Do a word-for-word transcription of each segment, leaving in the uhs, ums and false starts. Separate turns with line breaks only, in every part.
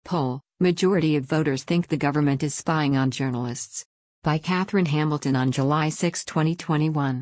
Poll: Majority of voters think the government is spying on journalists. By Catherine Hamilton on July sixth, twenty twenty-one.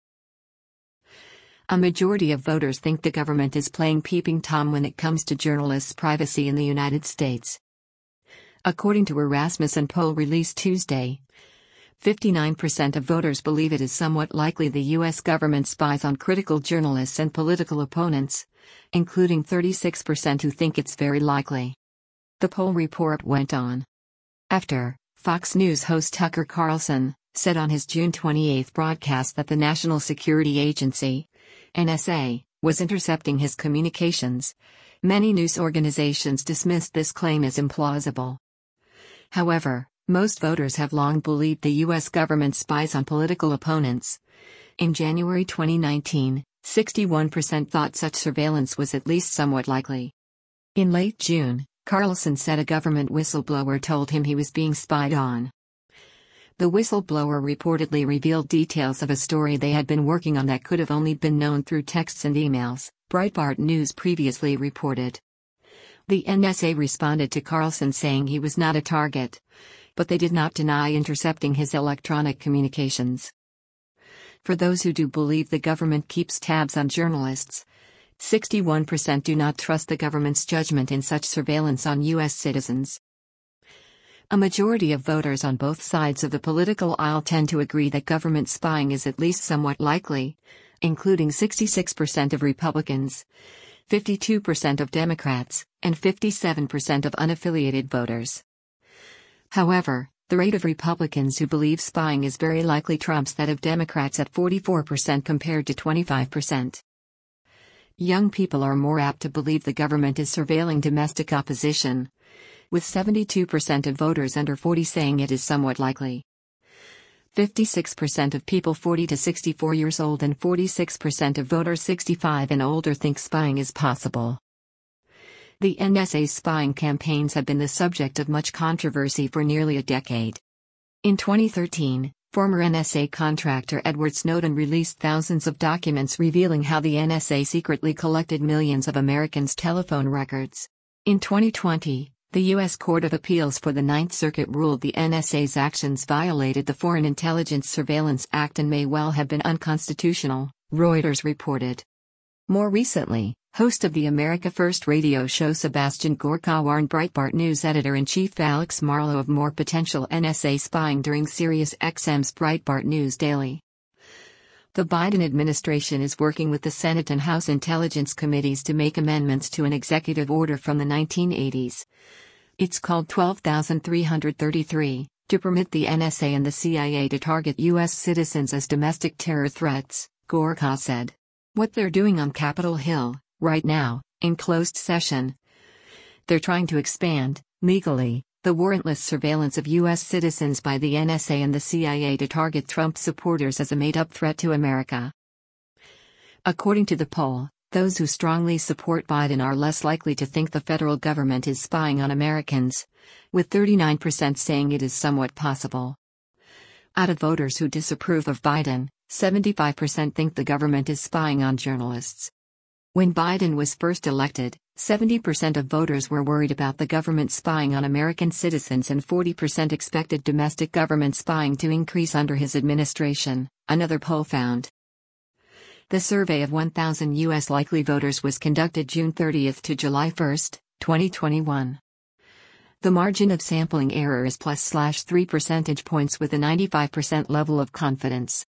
A majority of voters think the government is playing peeping Tom when it comes to journalists' privacy in the United States. According to a Rasmussen poll released Tuesday, fifty-nine percent of voters believe it is somewhat likely the U S government spies on critical journalists and political opponents, including thirty-six percent who think it's very likely. The poll report went on. After Fox News host Tucker Carlson said on his June twenty-eighth broadcast that the National Security Agency, N S A, was intercepting his communications, many news organizations dismissed this claim as implausible. However, most voters have long believed the U S government spies on political opponents. In January twenty nineteen, sixty-one percent thought such surveillance was at least somewhat likely. In late June, Carlson said a government whistleblower told him he was being spied on. The whistleblower reportedly revealed details of a story they had been working on that could have only been known through texts and emails, Breitbart News previously reported. The N S A responded to Carlson saying he was not a target, but they did not deny intercepting his electronic communications. For those who do believe the government keeps tabs on journalists, sixty-one percent do not trust the government's judgment in such surveillance on U S citizens. A majority of voters on both sides of the political aisle tend to agree that government spying is at least somewhat likely, including sixty-six percent of Republicans, fifty-two percent of Democrats, and fifty-seven percent of unaffiliated voters. However, the rate of Republicans who believe spying is very likely trumps that of Democrats at forty-four percent compared to twenty-five percent. Young people are more apt to believe the government is surveilling domestic opposition, with seventy-two percent of voters under forty saying it is somewhat likely. fifty-six percent of people forty to sixty-four years old and forty-six percent of voters sixty-five and older think spying is possible. The N S A's spying campaigns have been the subject of much controversy for nearly a decade. In twenty thirteen, former N S A contractor Edward Snowden released thousands of documents revealing how the N S A secretly collected millions of Americans' telephone records. In twenty twenty, the U S Court of Appeals for the Ninth Circuit ruled the N S A's actions violated the Foreign Intelligence Surveillance Act and may well have been unconstitutional, Reuters reported. More recently, host of the America First radio show Sebastian Gorka warned Breitbart News editor-in-chief Alex Marlow of more potential N S A spying during SiriusXM's Breitbart News Daily. The Biden administration is working with the Senate and House Intelligence Committees to make amendments to an executive order from the nineteen eighties. It's called twelve thousand three hundred thirty-three, to permit the N S A and the C I A to target U S citizens as domestic terror threats, Gorka said. What they're doing on Capitol Hill, right now, in closed session. They're trying to expand, legally, the warrantless surveillance of U S citizens by the N S A and the C I A to target Trump supporters as a made-up threat to America. According to the poll, those who strongly support Biden are less likely to think the federal government is spying on Americans, with thirty-nine percent saying it is somewhat possible. Out of voters who disapprove of Biden, seventy-five percent think the government is spying on journalists. When Biden was first elected, seventy percent of voters were worried about the government spying on American citizens and forty percent expected domestic government spying to increase under his administration, another poll found. The survey of one thousand U S likely voters was conducted June thirtieth to July first, twenty twenty-one. The margin of sampling error is plus slash three percentage points with a ninety-five percent level of confidence.